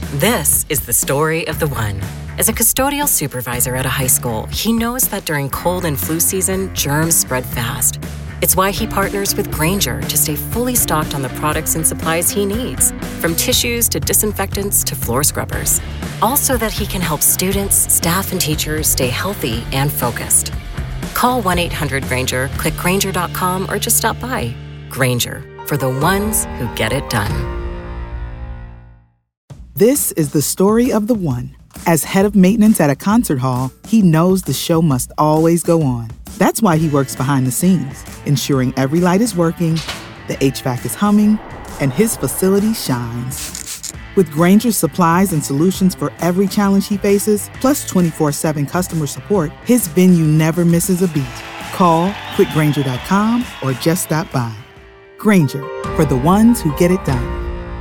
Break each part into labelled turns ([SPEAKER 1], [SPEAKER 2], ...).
[SPEAKER 1] This is the story of the one. As a custodial supervisor at a high school, he knows that during cold and flu season, germs spread fast. It's why he partners with Grainger to stay fully stocked on the products and supplies he needs, from tissues to disinfectants to floor scrubbers. All so that he can help students, staff, and teachers stay healthy and focused. Call 1-800-GRAINGER, click Grainger.com, or just stop by. Grainger, for the ones who get it done.
[SPEAKER 2] This is the story of the one. As head of maintenance at a concert hall, he knows the show must always go on. That's why he works behind the scenes, ensuring every light is working, the HVAC is humming, and his facility shines. With Grainger's supplies and solutions for every challenge he faces, plus 24/7 customer support, his venue never misses a beat. Call quickgrainger.com or just stop by. Grainger, for the ones who get it done.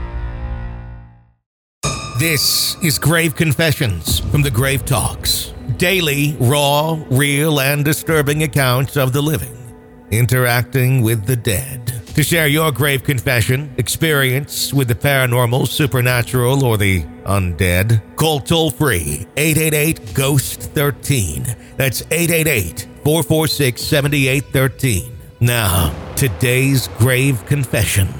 [SPEAKER 3] This is Grave Confessions from the Grave Talks. Daily, raw, real, and disturbing accounts of the living interacting with the dead. To share your grave confession, experience with the paranormal, supernatural, or the undead, call toll-free 888-GHOST-13. That's 888-446-7813. Now, today's grave confession.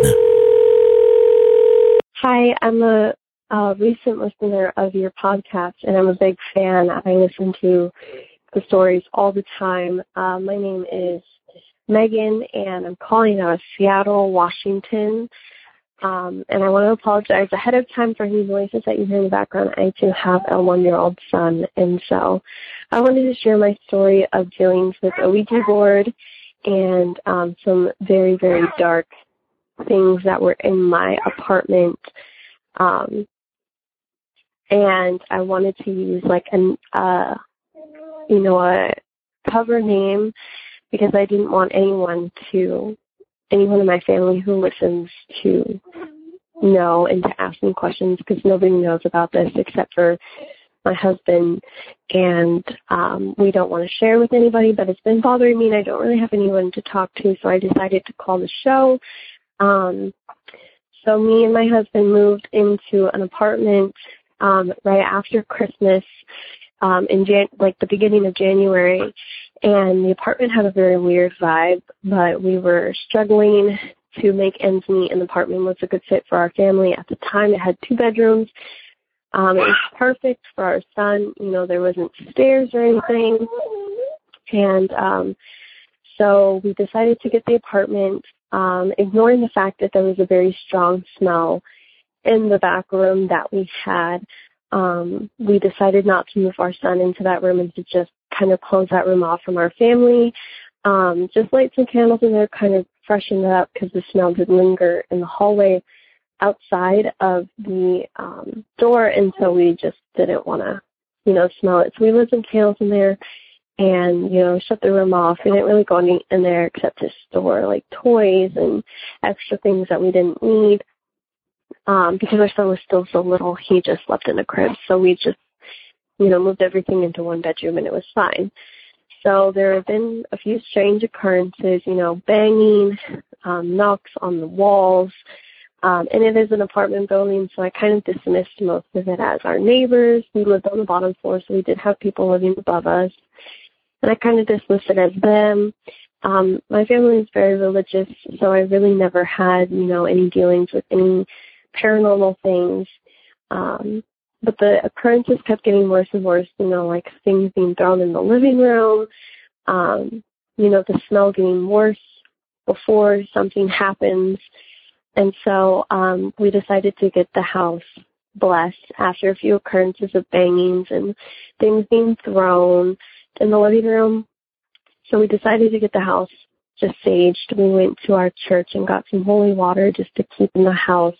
[SPEAKER 4] Hi, I'm a recent listener of your podcast, and I'm a big fan. I listen to the stories all the time. My name is Megan, and I'm calling out of Seattle, Washington. And I want to apologize ahead of time for any noises that you hear in the background. I do have a 1-year-old son, and so I wanted to share my story of dealings with a Ouija board and some very, very dark things that were in my apartment. And I wanted to use like a cover name because I didn't want anyone in my family who listens to know and to ask me questions, because nobody knows about this except for my husband, and we don't want to share with anybody, but it's been bothering me and I don't really have anyone to talk to, so I decided to call the show. So me and my husband moved into an apartment right after Christmas, in the beginning of January, and the apartment had a very weird vibe, but we were struggling to make ends meet, and the apartment was a good fit for our family. At the time, it had 2 bedrooms. It was perfect for our son. There wasn't stairs or anything, and so we decided to get the apartment, ignoring the fact that there was a very strong smell in the back room that we had. We decided not to move our son into that room and to just kind of close that room off from our family. Just light some candles in there, kind of freshen it up, because the smell did linger in the hallway outside of the door, and so we just didn't want to, smell it. So we lit some candles in there and, shut the room off. We didn't really go in there except to store like toys and extra things that we didn't need. Because our son was still so little, he just slept in a crib. So we just, moved everything into one bedroom, and it was fine. So there have been a few strange occurrences, banging, knocks on the walls. And it is an apartment building, so I kind of dismissed most of it as our neighbors. We lived on the bottom floor, so we did have people living above us. And I kind of dismissed it as them. My family is very religious, so I really never had, any dealings with any paranormal things, but the occurrences kept getting worse and worse, like things being thrown in the living room, the smell getting worse before something happens. And so we decided to get the house blessed after a few occurrences of bangings and things being thrown in the living room. So we decided to get the house just saged. We went to our church and got some holy water just to keep in the house.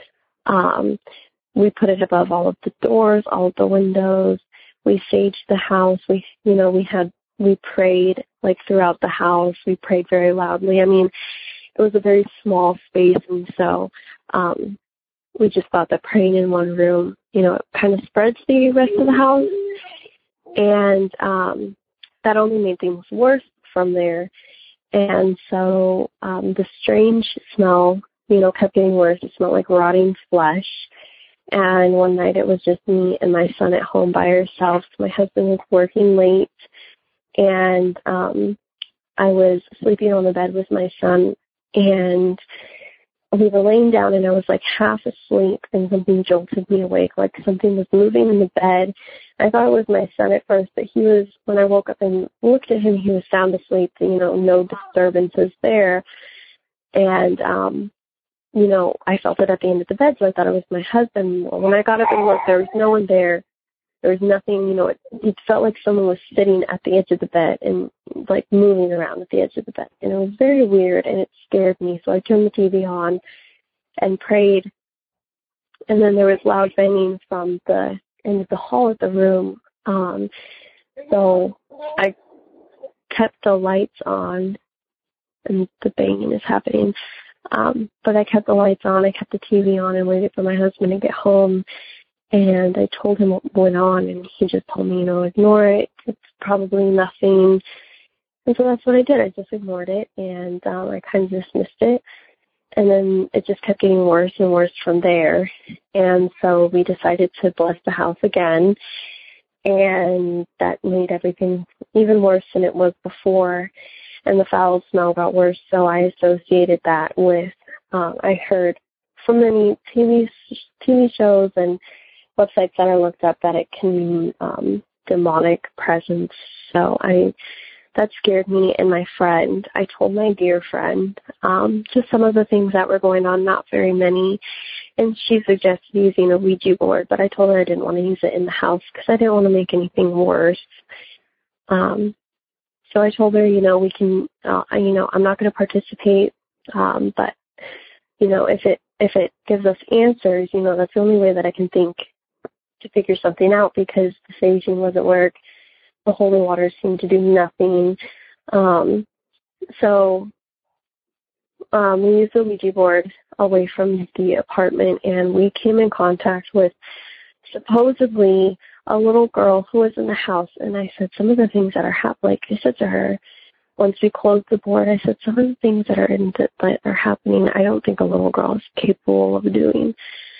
[SPEAKER 4] We put it above all of the doors, all of the windows. We saged the house. We prayed like throughout the house. We prayed very loudly. I mean, it was a very small space, and so we just thought that praying in one room, it kind of spreads the rest of the house, and that only made things worse from there. And so the strange smell, kept getting worse. It smelled like rotting flesh. And one night it was just me and my son at home by ourselves. My husband was working late, and I was sleeping on the bed with my son, and we were laying down, and I was like half asleep, and something jolted me awake, like something was moving in the bed. I thought it was my son at first, but when I woke up and looked at him, he was sound asleep, no disturbances there. And, I felt it at the end of the bed, so I thought it was my husband. Well, when I got up and looked, there was no one there. There was nothing, it felt like someone was sitting at the edge of the bed and like moving around at the edge of the bed. And it was very weird, and it scared me. So I turned the TV on and prayed. And then there was loud banging from the end of the hall of the room. So I kept the lights on, and the banging is happening. But I kept the lights on, I kept the TV on, and waited for my husband to get home. And I told him what went on, and he just told me, ignore it. It's probably nothing. And so that's what I did. I just ignored it, and I kind of dismissed it. And then it just kept getting worse and worse from there. And so we decided to bless the house again, and that made everything even worse than it was before. And the foul smell got worse, so I associated that with, I heard from many TV shows and websites that I looked up that it can mean demonic presence. So that scared me and my friend. I told my dear friend just some of the things that were going on, not very many, and she suggested using a Ouija board, but I told her I didn't want to use it in the house because I didn't want to make anything worse. So I told her, we can, I'm not going to participate, but, if it gives us answers, that's the only way that I can think to figure something out, because the saging wasn't work. The holy water seemed to do nothing. So we used the Ouija board away from the apartment, and we came in contact with supposedly a little girl who was in the house. And I said, some of the things that are happening, I said to her, once we closed the board, I said, some of the things that are happening, I don't think a little girl is capable of doing.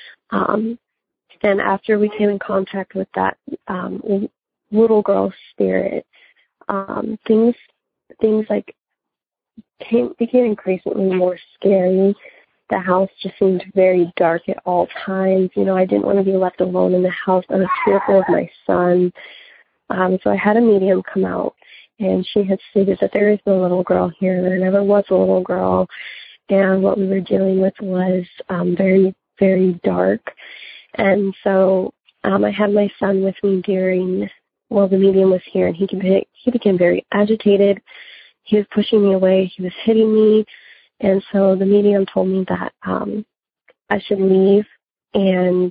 [SPEAKER 4] And after we came in contact with that little girl spirit, things like became increasingly more scary. The house just seemed very dark at all times. I didn't want to be left alone in the house. I was fearful of my son. So I had a medium come out, and she had stated that there is no little girl here. There never was a little girl. And what we were dealing with was very, very dark. And so I had my son with me while the medium was here, and he became very agitated. He was pushing me away. He was hitting me. And so the medium told me that I should leave, and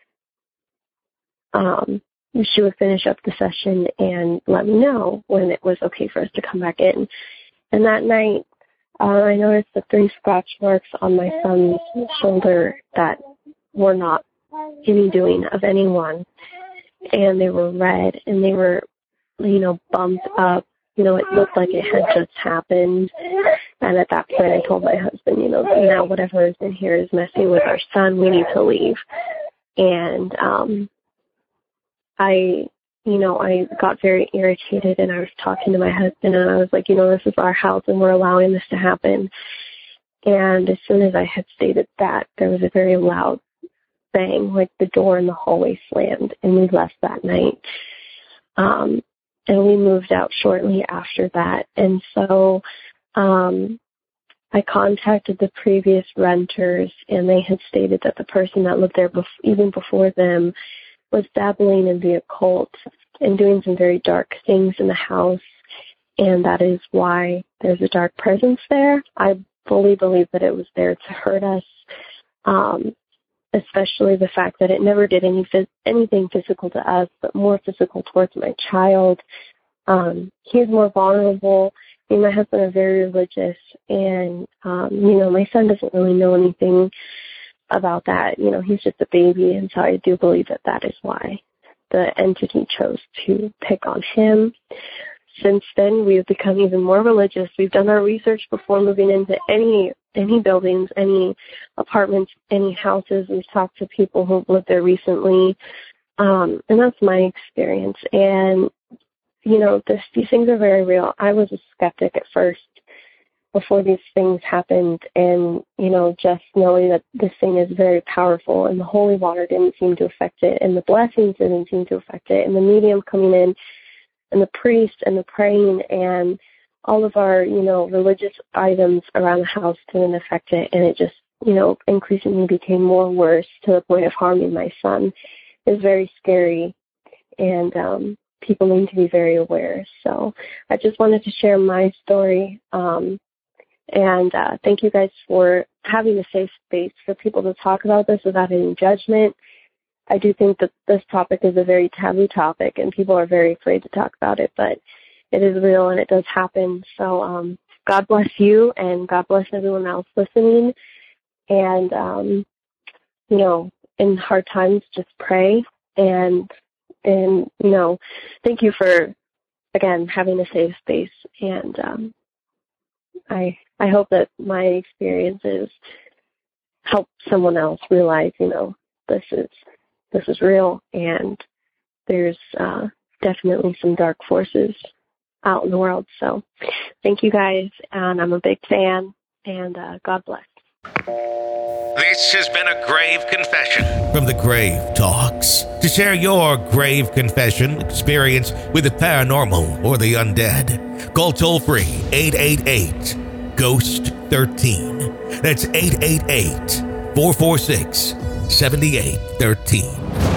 [SPEAKER 4] she would finish up the session and let me know when it was okay for us to come back in. And that night, I noticed the 3 scratch marks on my son's shoulder that were not any doing of anyone. And they were red, and they were, bumped up. It looked like it had just happened. And at that point, I told my husband, now whatever is in here is messing with our son. We need to leave. And I got very irritated, and I was talking to my husband, and I was like, this is our house, and we're allowing this to happen. And as soon as I had stated that, there was a very loud bang, like the door in the hallway slammed, and we left that night. And we moved out shortly after that. And so I contacted the previous renters, and they had stated that the person that lived there even before them was dabbling in the occult and doing some very dark things in the house. And that is why there's a dark presence there. I fully believe that it was there to hurt us, especially the fact that it never did anything physical to us, but more physical towards my child. He's more vulnerable. Me and my husband are very religious, and, my son doesn't really know anything about that. He's just a baby, and so I do believe that is why the entity chose to pick on him. since then, we've become even more religious. We've done our research before moving into any buildings, any apartments, any houses. We've talked to people who've lived there recently, and that's my experience. And, these things are very real. I was a skeptic at first before these things happened, and, just knowing that this thing is very powerful, and the holy water didn't seem to affect it, and the blessings didn't seem to affect it, and the medium coming in, and the priest, and the praying, and all of our, religious items around the house didn't affect it, and it just, increasingly became more worse to the point of harming my son. Is very scary, and people need to be very aware. So I just wanted to share my story, and thank you guys for having a safe space for people to talk about this without any judgment. I do think that this topic is a very taboo topic, and people are very afraid to talk about it, but it is real and it does happen. So God bless you, and God bless everyone else listening. And, in hard times, just pray. And thank you for, again, having a safe space. And I hope that my experiences help someone else realize, this is real, and there's definitely some dark forces out in the world. So thank you guys, and I'm a big fan, and God bless.
[SPEAKER 3] This has been a Grave Confession from the Grave Talks. To share your grave confession experience with the paranormal or the undead, call toll-free 888-GHOST-13. That's 888-446-7813.